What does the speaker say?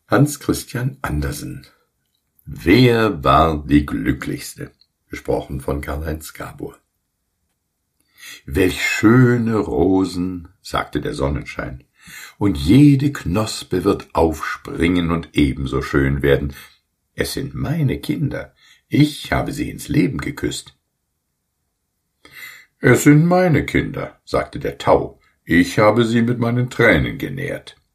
Hans Christian Andersen. Wer war die Glücklichste? Gesprochen von Karl-Heinz Gabor. Welch schöne Rosen, sagte der Sonnenschein, und jede Knospe wird aufspringen und ebenso schön werden. Es sind meine Kinder, ich habe sie ins Leben geküsst. Es sind meine Kinder, sagte der Tau, ich habe sie mit meinen Tränen genährt.